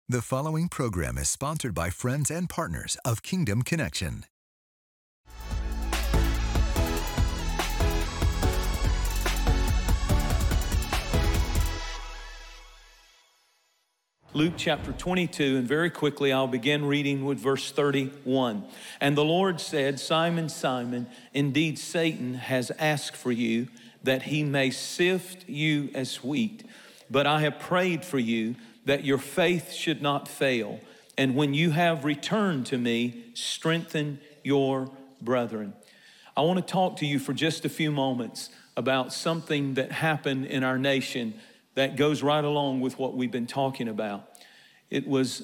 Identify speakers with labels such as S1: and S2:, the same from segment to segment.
S1: The following program is sponsored by friends and partners of Kingdom Connection.
S2: Luke chapter 22, and very quickly I'll begin reading with verse 31. And the Lord said, Simon, Simon, indeed Satan has asked for you that he may sift you as wheat. But I have prayed for you that your faith should not fail. And when you have returned to me, strengthen your brethren. I want to talk to you for just a few moments about something that happened in our nation that goes right along with what we've been talking about. It was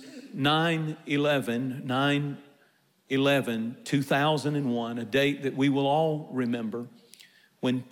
S2: 9/11/2001, a date that we will all remember, when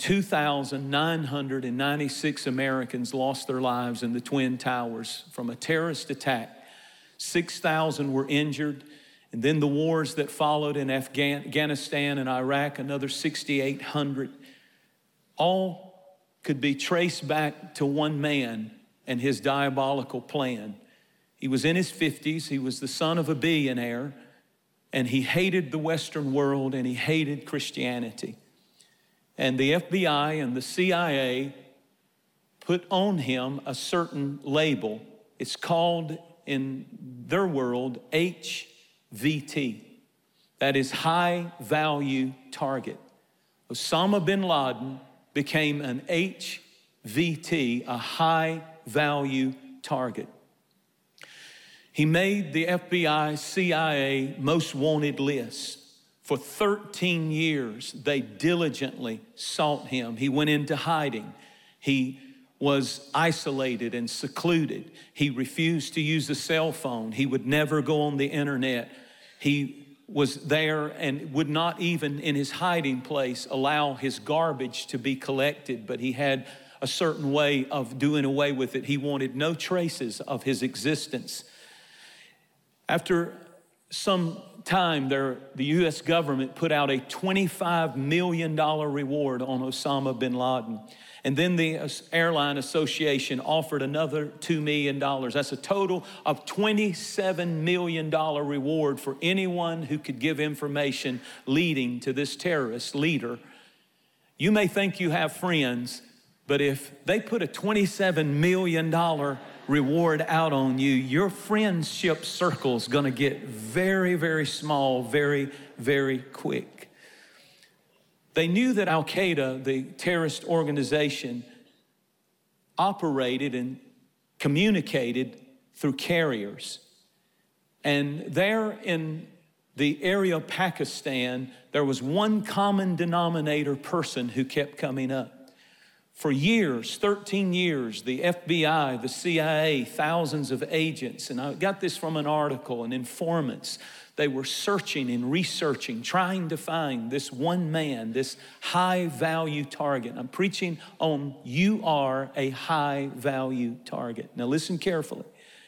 S2: 2,996 Americans lost their lives in the Twin Towers from a terrorist attack. 6,000 were injured. And then the wars that followed in Afghanistan and Iraq, another 6,800, all could be traced back to one man and his diabolical plan. He was in his 50s, he was the son of a billionaire, and he hated the Western world and he hated Christianity. And the FBI and the CIA put on him a certain label. It's called, in their world, HVT. That is high value target. Osama bin Laden became an HVT, a high value target. He made the FBI, CIA most wanted list. For 13 years, they diligently sought him. He went into hiding. He was isolated and secluded. He refused to use a cell phone. He would never go on the internet. He was there and would not even in his hiding place allow his garbage to be collected, but he had a certain way of doing away with it. He wanted no traces of his existence. After some time, the U.S. government put out a $25 million reward on Osama bin Laden. And then the Airline Association offered another $2 million. That's a total of $27 million reward for anyone who could give information leading to this terrorist leader. You may think you have friends, but if they put a $27 million reward out on you, your friendship circle is going to get very, very small, very, very quick. They knew that Al-Qaeda, the terrorist organization, operated and communicated through carriers. And there in the area of Pakistan, there was one common denominator person who kept coming up. For years, 13 years, the FBI, the CIA, thousands of agents, and I got this from an article, and informants, they were searching and researching, trying to find this one man, this high-value target. I'm preaching on you are a high-value target. Now listen carefully.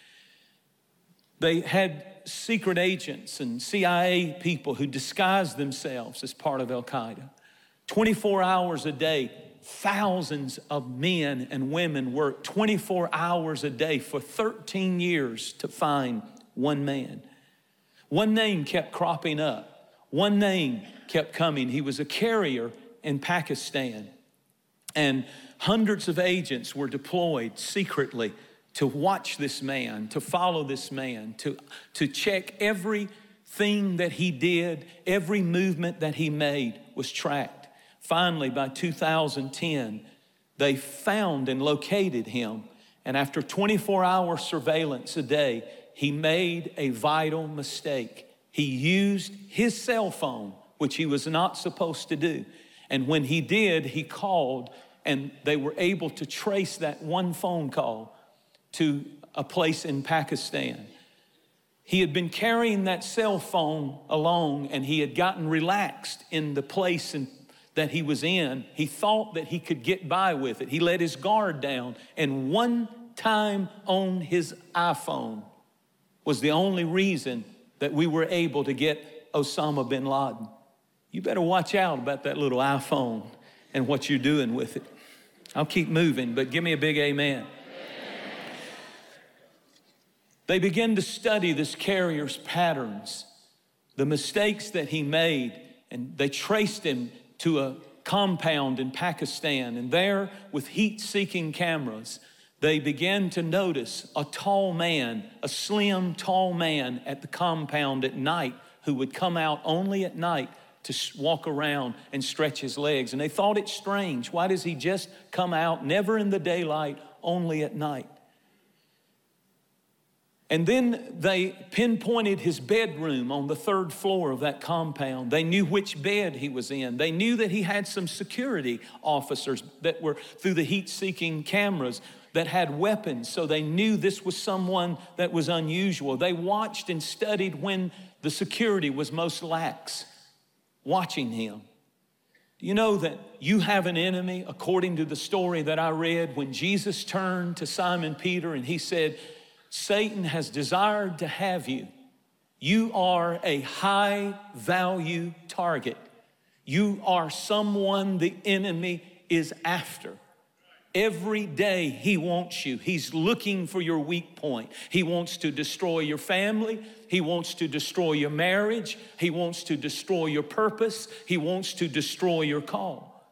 S2: They had secret agents and CIA people who disguised themselves as part of Al-Qaeda. 24 hours a day, thousands of men and women worked 24 hours a day for 13 years to find one man. One name kept cropping up. One name kept coming. He was a carrier in Pakistan. And hundreds of agents were deployed secretly to watch this man, to follow this man, to check everything that he did, every movement that he made was tracked. Finally, by 2010, they found and located him. And after 24-hour surveillance a day, he made a vital mistake. He used his cell phone, which he was not supposed to do. And when he did, he called, and they were able to trace that one phone call to a place in Pakistan. He had been carrying that cell phone along, and he had gotten relaxed in the place that he was in. He thought that he could get by with it. He let his guard down, and one time on his iPhone was the only reason that we were able to get Osama bin Laden. You better watch out about that little iPhone and what you're doing with it. I'll keep moving, but give me a big amen. They began to study this carrier's patterns, the mistakes that he made, and they traced him to a compound in Pakistan. And there, with heat-seeking cameras, they began to notice a tall man, a slim, tall man at the compound at night who would come out only at night to walk around and stretch his legs. And they thought it strange. Why does he just come out, never in the daylight, only at night? And then they pinpointed his bedroom on the 3rd floor of that compound. They knew which bed he was in. They knew that he had some security officers that were through the heat-seeking cameras that had weapons, so they knew this was someone that was unusual. They watched and studied when the security was most lax, watching him. Do you know that you have an enemy, according to the story that I read, when Jesus turned to Simon Peter and he said, Satan has desired to have you. You are a high value target. You are someone the enemy is after. Every day he wants you. He's looking for your weak point. He wants to destroy your family. He wants to destroy your marriage. He wants to destroy your purpose. He wants to destroy your call.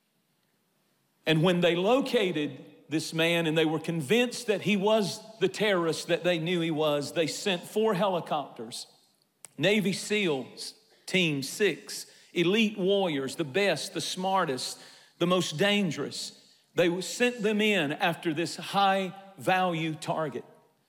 S2: And when they located this man and they were convinced that he was the terrorist that they knew he was, they sent 4 helicopters, Navy SEALs, Team 6, elite warriors, the best, the smartest, the most dangerous. They sent them in after this high value target.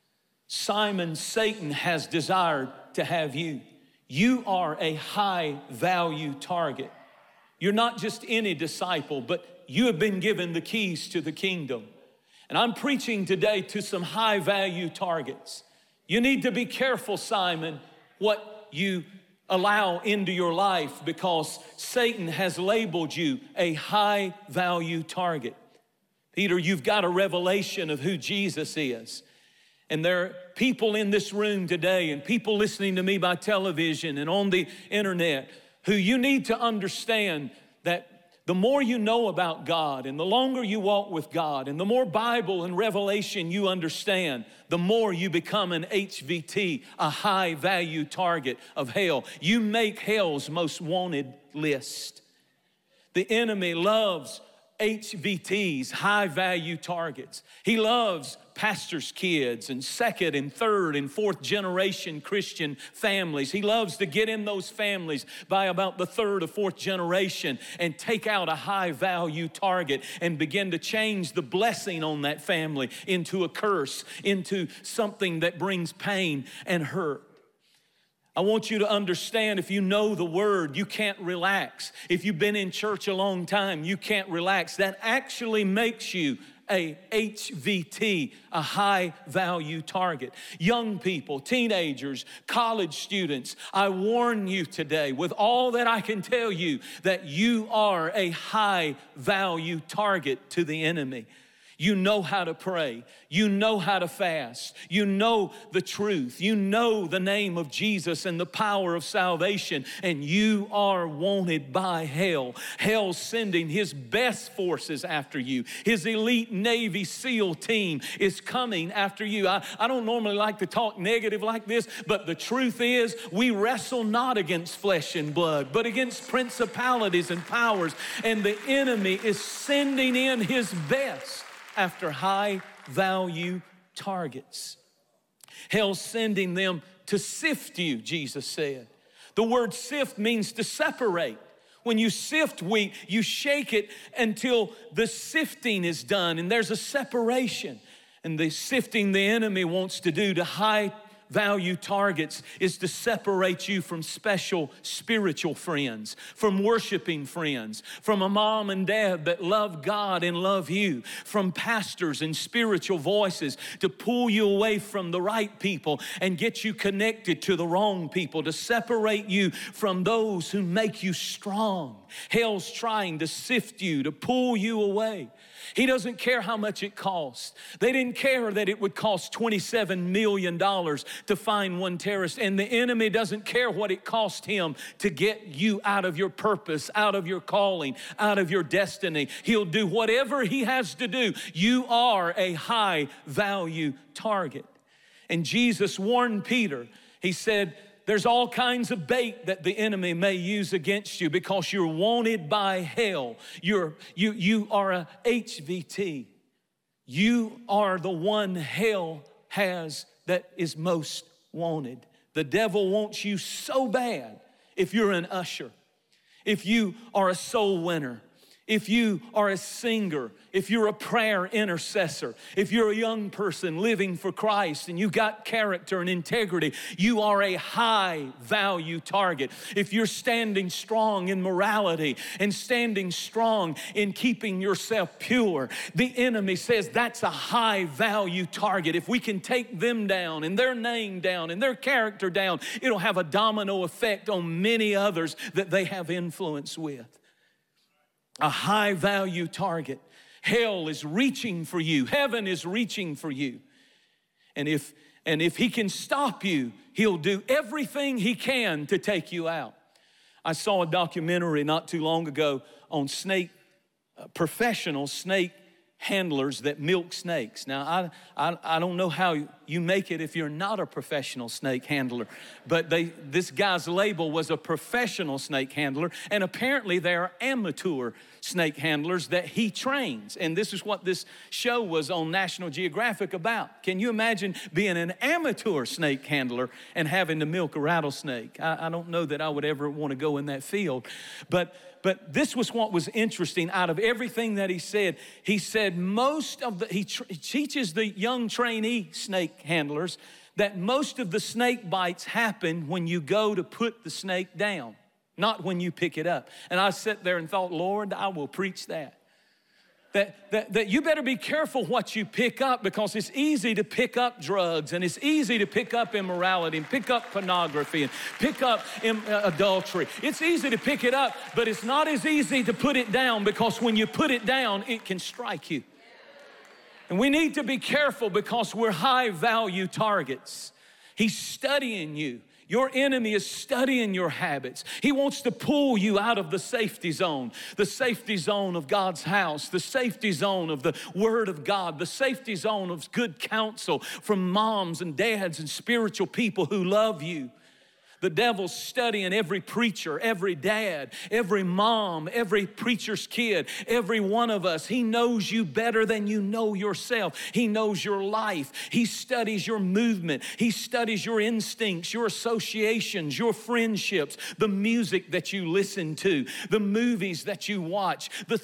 S2: Simon, Satan has desired to have you. You are a high value target. You're not just any disciple, but you have been given the keys to the kingdom. And I'm preaching today to some high value targets. You need to be careful, Simon, what you allow into your life, because Satan has labeled you a high value target. Peter, you've got a revelation of who Jesus is. And there are people in this room today and people listening to me by television and on the internet who you need to understand that the more you know about God and the longer you walk with God and the more Bible and revelation you understand, the more you become an HVT, a high value target of hell. You make hell's most wanted list. The enemy loves HVTs, high value targets. He loves pastors' kids and 2nd and 3rd and 4th generation Christian families. He loves to get in those families by about the 3rd or 4th generation and take out a high value target and begin to change the blessing on that family into a curse, into something that brings pain and hurt. I want you to understand, if you know the word, you can't relax. If you've been in church a long time, you can't relax. That actually makes you a HVT, a high value target. Young people, teenagers, college students, I warn you today with all that I can tell you that you are a high value target to the enemy. You know how to pray. You know how to fast. You know the truth. You know the name of Jesus and the power of salvation, and you are wanted by hell. Hell's sending his best forces after you. His elite Navy SEAL team is coming after you. I don't normally like to talk negative like this, but the truth is we wrestle not against flesh and blood, but against principalities and powers, and the enemy is sending in his best after high value targets. Hell's sending them to sift you, Jesus said. The word sift means to separate. When you sift wheat, you shake it until the sifting is done and there's a separation. And the sifting the enemy wants to do to high value targets is to separate you from special spiritual friends, from worshiping friends, from a mom and dad that love God and love you, from pastors and spiritual voices, to pull you away from the right people and get you connected to the wrong people, to separate you from those who make you strong. Hell's trying to sift you, to pull you away. He doesn't care how much it costs. They didn't care that it would cost $27 million to find one terrorist, and the enemy doesn't care what it cost him to get you out of your purpose, out of your calling, out of your destiny. He'll do whatever he has to do. You are a high value target. And Jesus warned Peter. He said, there's all kinds of bait that the enemy may use against you because you're wanted by hell. You are a HVT. You are the one hell has that is most wanted. The devil wants you so bad if you're an usher, if you are a soul winner, if you are a singer, if you're a prayer intercessor, if you're a young person living for Christ and you got character and integrity, you are a high value target. If you're standing strong in morality and standing strong in keeping yourself pure, the enemy says that's a high value target. If we can take them down and their name down and their character down, it'll have a domino effect on many others that they have influence with. A high value target. Hell is reaching for you. Heaven is reaching for you. And if he can stop you, he'll do everything he can to take you out. I saw a documentary not too long ago on professional snake handlers that milk snakes. Now, I don't know how you make it if you're not a professional snake handler, but this guy's label was a professional snake handler, and apparently there are amateur snake handlers that he trains, and this is what this show was on National Geographic about. Can you imagine being an amateur snake handler and having to milk a rattlesnake? I don't know that I would ever want to go in that field, but this was what was interesting. Out of everything that he said he teaches the young trainee snake handlers that most of the snake bites happen when you go to put the snake down, not when you pick it up. And I sat there and thought, Lord, I will preach that. That you better be careful what you pick up, because it's easy to pick up drugs, and it's easy to pick up immorality and pick up pornography and pick up adultery. It's easy to pick it up, but it's not as easy to put it down, because when you put it down, it can strike you. And we need to be careful because we're high value targets. He's studying you. Your enemy is studying your habits. He wants to pull you out of the safety zone of God's house, the safety zone of the Word of God, the safety zone of good counsel from moms and dads and spiritual people who love you. The devil's studying every preacher, every dad, every mom, every preacher's kid, every one of us. He knows you better than you know yourself. He knows your life. He studies your movement. He studies your instincts, your associations, your friendships, the music that you listen to, the movies that you watch, the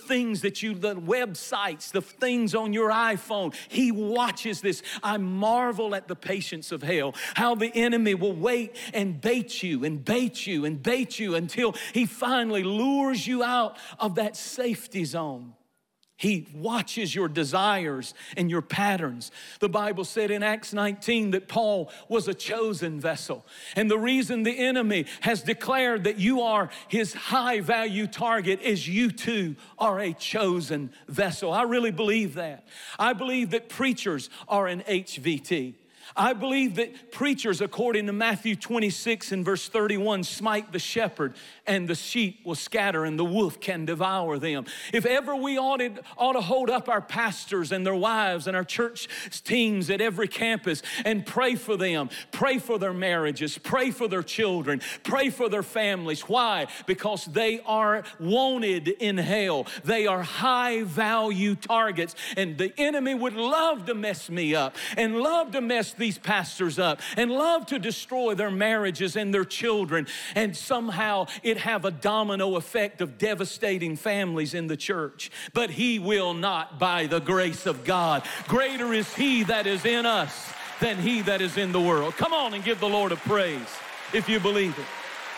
S2: websites, the things on your iPhone. He watches this. I marvel at the patience of hell, how the enemy will wait and bait you and bait you and bait you until he finally lures you out of that safety zone. He watches your desires and your patterns. The Bible said in Acts 19 that Paul was a chosen vessel. And the reason the enemy has declared that you are his high value target is you too are a chosen vessel. I really believe that. I believe that preachers are an HVT. I believe that preachers, according to Matthew 26 and verse 31, smite the shepherd and the sheep will scatter and the wolf can devour them. If ever we ought to hold up our pastors and their wives and our church teams at every campus and pray for them, pray for their marriages, pray for their children, pray for their families. Why? Because they are wanted in hell. They are high value targets, and the enemy would love to mess me up and love to mess these pastors up and love to destroy their marriages and their children, and somehow it have a domino effect of devastating families in the church. But he will not, by the grace of God. Greater is he that is in us than he that is in the world. Come on and give the Lord a praise if you believe it.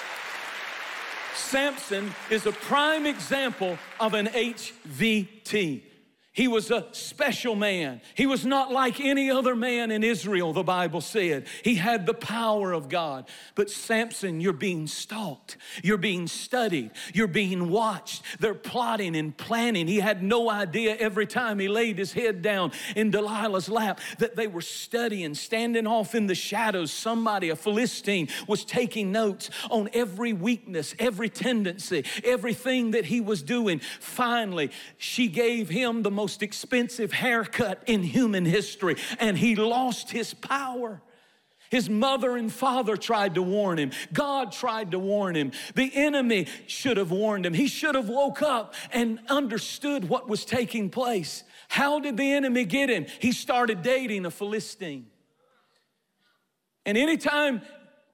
S2: Samson is a prime example of an HVT. He was a special man. He was not like any other man in Israel, the Bible said. He had the power of God. But Samson, you're being stalked. You're being studied. You're being watched. They're plotting and planning. He had no idea every time he laid his head down in Delilah's lap that they were studying, standing off in the shadows. Somebody, a Philistine, was taking notes on every weakness, every tendency, everything that he was doing. Finally, she gave him the most expensive haircut in human history, and he lost his power. His mother and father tried to warn him. God tried to warn him. The enemy should have warned him. He should have woke up and understood what was taking place. How did the enemy get him? He started dating a Philistine. And anytime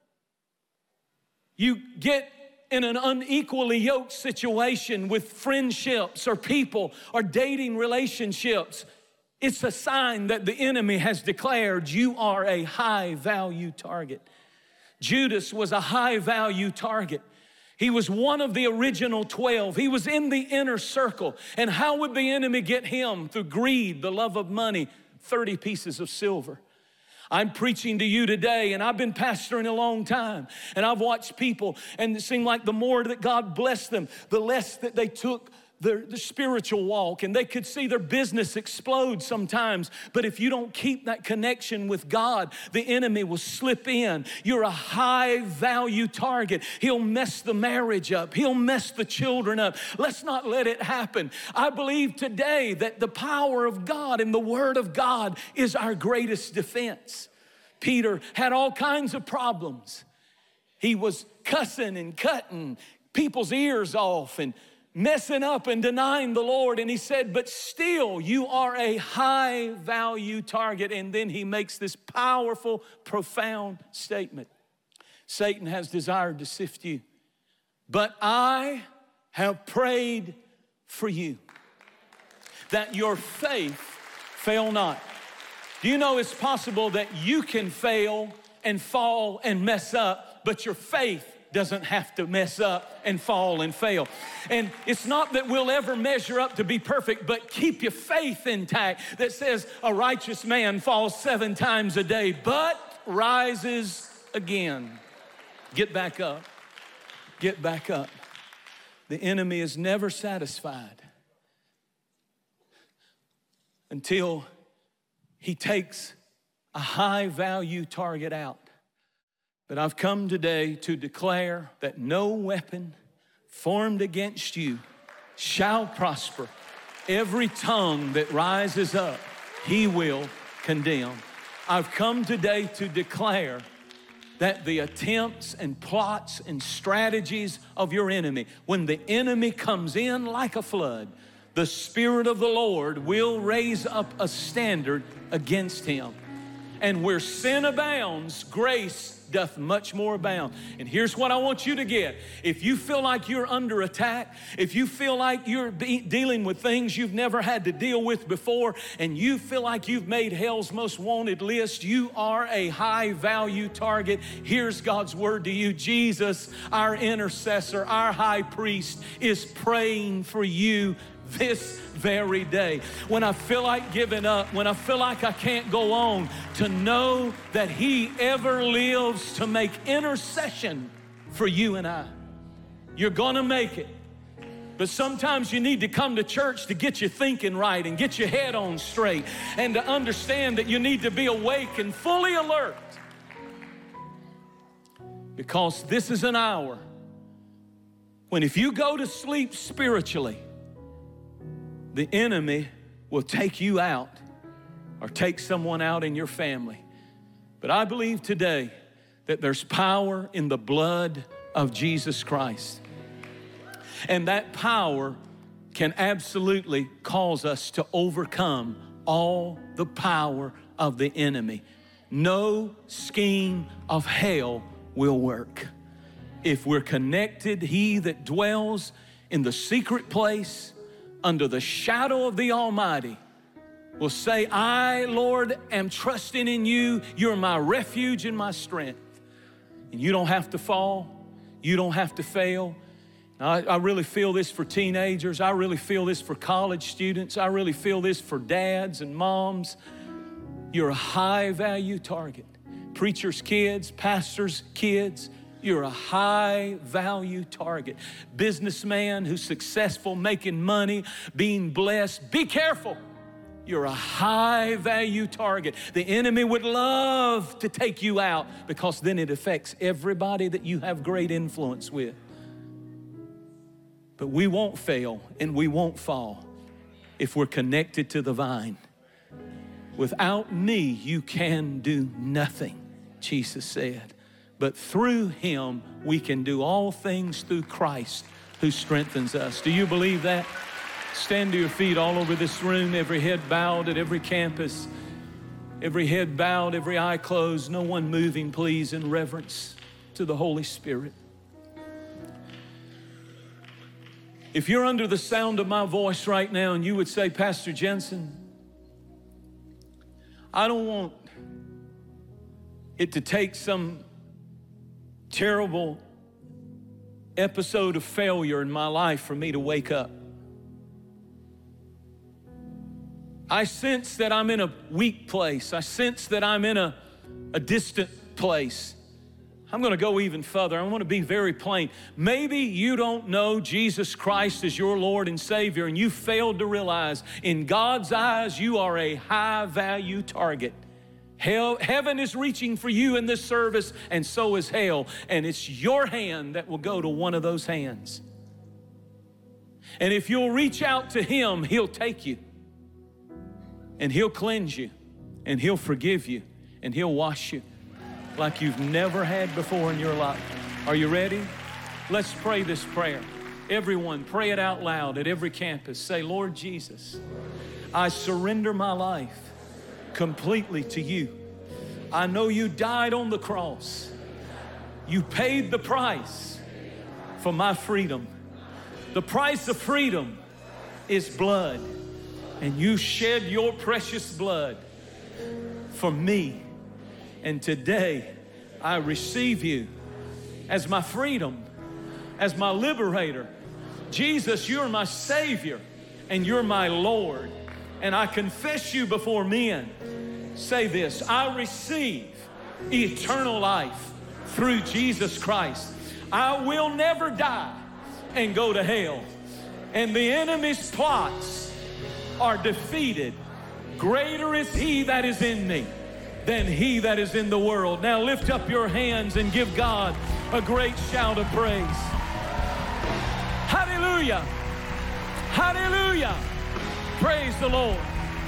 S2: you get in an unequally yoked situation with friendships or people or dating relationships, it's a sign that the enemy has declared you are a high-value target. Judas was a high-value target. He was one of the original 12. He was in the inner circle. And how would the enemy get him? Through greed, the love of money, 30 pieces of silver. I'm preaching to you today, and I've been pastoring a long time, and I've watched people, and it seemed like the more that God blessed them, the less that they took their spiritual walk, and they could see their business explode sometimes. But if you don't keep that connection with God, the enemy will slip in. You're a high-value target. He'll mess the marriage up. He'll mess the children up. Let's not let it happen. I believe today that the power of God and the Word of God is our greatest defense. Peter had all kinds of problems. He was cussing and cutting people's ears off and messing up and denying the Lord. And he said, but still you are a high value target. And then he makes this powerful, profound statement. Satan has desired to sift you, but I have prayed for you that your faith fail not. Do you know it's possible that you can fail and fall and mess up, but your faith doesn't have to mess up and fall and fail. And it's not that we'll ever measure up to be perfect, but keep your faith intact that says a righteous man falls 7 times a day, but rises again. Get back up. Get back up. The enemy is never satisfied until he takes a high value target out. But I've come today to declare that no weapon formed against you shall prosper. Every tongue that rises up, he will condemn. I've come today to declare that the attempts and plots and strategies of your enemy, when the enemy comes in like a flood, the Spirit of the Lord will raise up a standard against him. And where sin abounds, grace doth much more abound. And here's what I want you to get. If you feel like you're under attack, if you feel like you're dealing with things you've never had to deal with before, and you feel like you've made hell's most wanted list, you are a high value target. Here's God's word to you. Jesus, our intercessor, our high priest, is praying for you this very day. When I feel like giving up, when I feel like I can't go on, to know that he ever lives to make intercession for you and I. You're gonna make it. But sometimes you need to come to church to get your thinking right and get your head on straight and to understand that you need to be awake and fully alert. Because this is an hour when if you go to sleep spiritually, the enemy will take you out or take someone out in your family. But I believe today that there's power in the blood of Jesus Christ. And that power can absolutely cause us to overcome all the power of the enemy. No scheme of hell will work. If we're connected, he that dwells in the secret place under the shadow of the Almighty will say, I, Lord, am trusting in you. You're my refuge and my strength. And you don't have to fall. You don't have to fail. I really feel this for teenagers. I really feel this for college students. I really feel this for dads and moms. You're a high value target. Preachers' kids, pastors' kids, you're a high value target. Businessman who's successful, making money, being blessed, be careful. You're a high value target. The enemy would love to take you out because then it affects everybody that you have great influence with. But we won't fail and we won't fall if we're connected to the vine. Without me, you can do nothing. Jesus said. But through him, we can do all things through Christ who strengthens us. Do you believe that? Stand to your feet all over this room, every head bowed at every campus, every head bowed, every eye closed, no one moving, please, in reverence to the Holy Spirit. If you're under the sound of my voice right now and you would say, Pastor Jensen, I don't want it to take some terrible episode of failure in my life for me to wake up. I sense that I'm in a weak place. I sense that I'm in a distant place. I'm going to go even further. I want to be very plain. Maybe you don't know Jesus Christ as your Lord and Savior, and you failed to realize in God's eyes you are a high-value target. Heaven is reaching for you in this service, and so is hell. And it's your hand that will go to one of those hands. And if you'll reach out to him, he'll take you. And he'll cleanse you. And he'll forgive you. And he'll wash you like you've never had before in your life. Are you ready? Let's pray this prayer. Everyone, pray it out loud at every campus. Say, Lord Jesus, I surrender my life completely to you. I know you died on the cross. You paid the price for my freedom. The price of freedom is blood, and you shed your precious blood for me. And today I receive you as my freedom, as my liberator. Jesus, you're my Savior and you're my Lord. And I confess you before men. Say this, I receive eternal life through Jesus Christ. I will never die and go to hell. And the enemy's plots are defeated. Greater is he that is in me than he that is in the world. Now lift up your hands and give God a great shout of praise. Hallelujah. Hallelujah. Praise the Lord.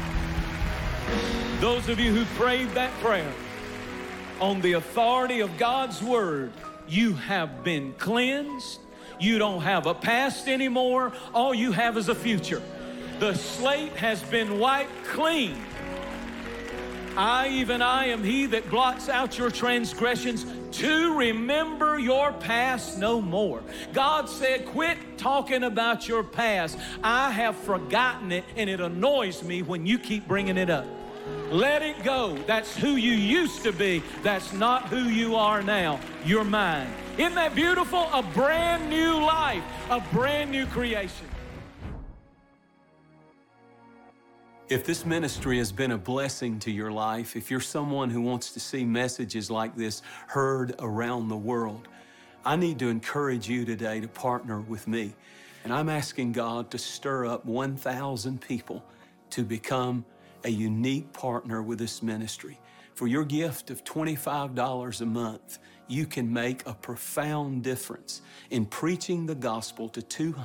S2: Those of you who prayed that prayer on the authority of God's word, you have been cleansed. You don't have a past anymore. All you have is a future. The slate has been wiped clean. I, even I, am he that blots out your transgressions to remember your past no more. God said, quit talking about your past. I have forgotten it, and it annoys me when you keep bringing it up. Let it go. That's who you used to be. That's not who you are now. You're mine. Isn't that beautiful? A brand new life, a brand new creation. If this ministry has been a blessing to your life, if you're someone who wants to see messages like this heard around the world, I need to encourage you today to partner with me. And I'm asking God to stir up 1,000 people to become a unique partner with this ministry. For your gift of $25 a month, you can make a profound difference in preaching the gospel to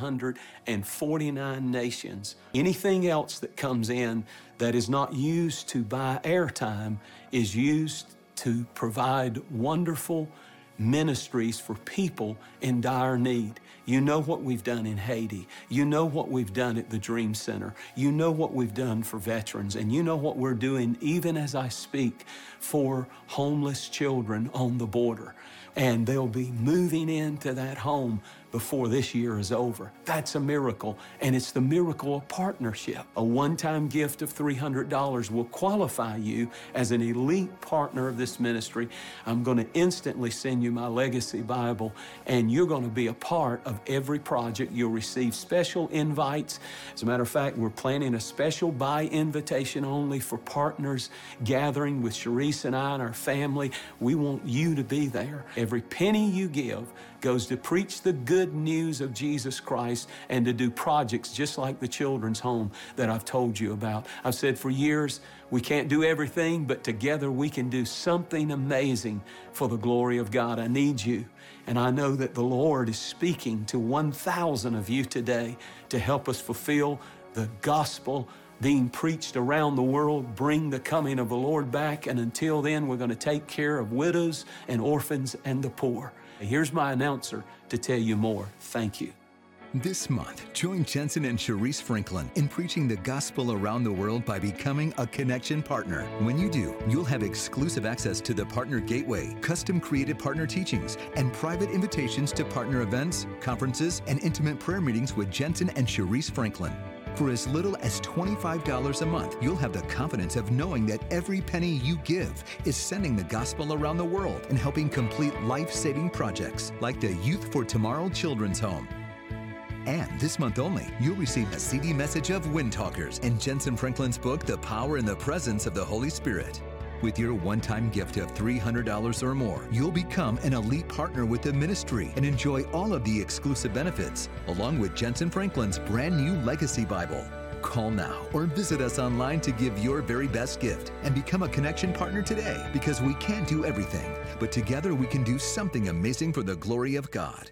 S2: 249 nations. Anything else that comes in that is not used to buy airtime is used to provide wonderful ministries for people in dire need. You know what we've done in Haiti. You know what we've done at the Dream Center. You know what we've done for veterans. And you know what we're doing, even as I speak, for homeless children on the border. And they'll be moving into that home before this year is over. That's a miracle, and it's the miracle of partnership. A one-time gift of $300 will qualify you as an elite partner of this ministry. I'm going to instantly send you my Legacy Bible, and you're going to be a part of every project. You'll receive special invites. As a matter of fact, we're planning a special by invitation only for partners gathering with Sharice and I and our family. We want you to be there. Every penny you give goes to preach the good news of Jesus Christ and to do projects just like the children's home that I've told you about. I've said for years, we can't do everything, but together we can do something amazing for the glory of God. I need you. And I know that the Lord is speaking to 1,000 of you today to help us fulfill the gospel being preached around the world, bring the coming of the Lord back. And until then, we're going to take care of widows and orphans and the poor. Here's my announcer to tell you more. Thank you.
S1: This month, join Jensen and Sharice Franklin in preaching the gospel around the world by becoming a Connection partner. When you do, you'll have exclusive access to the Partner Gateway, custom-created partner teachings, and private invitations to partner events, conferences, and intimate prayer meetings with Jensen and Sharice Franklin. For as little as $25 a month, you'll have the confidence of knowing that every penny you give is sending the gospel around the world and helping complete life-saving projects like the Youth for Tomorrow Children's Home. And this month only, you'll receive a CD message of Wind Talkers and Jensen Franklin's book, The Power and the Presence of the Holy Spirit. With your one-time gift of $300 or more, you'll become an elite partner with the ministry and enjoy all of the exclusive benefits, along with Jensen Franklin's brand new Legacy Bible. Call now or visit us online to give your very best gift and become a Connection partner today, because we can't do everything, but together we can do something amazing for the glory of God.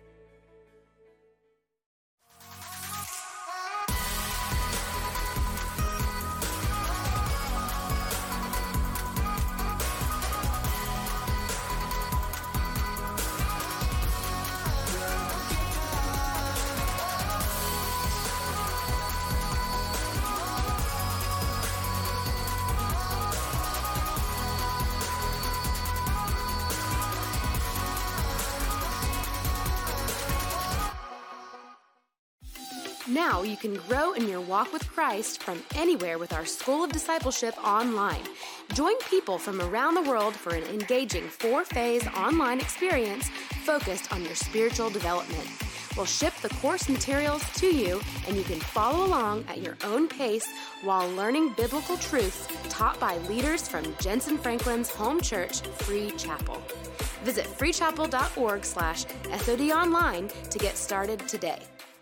S3: Now you can grow in your walk with Christ from anywhere with our School of Discipleship online. Join people from around the world for an engaging 4-phase online experience focused on your spiritual development. We'll ship the course materials to you, and you can follow along at your own pace while learning biblical truths taught by leaders from Jensen Franklin's home church, Free Chapel. Visit freechapel.org/SOD online to get started today.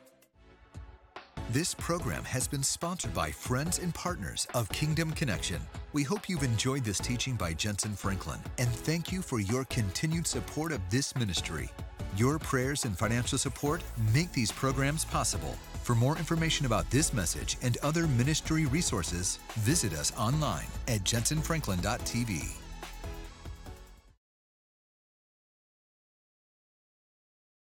S1: This program has been sponsored by friends and partners of Kingdom Connection. We hope you've enjoyed this teaching by Jensen Franklin, and thank you for your continued support of this ministry. Your prayers and financial support make these programs possible. For more information about this message and other ministry resources, visit us online at jensenfranklin.tv.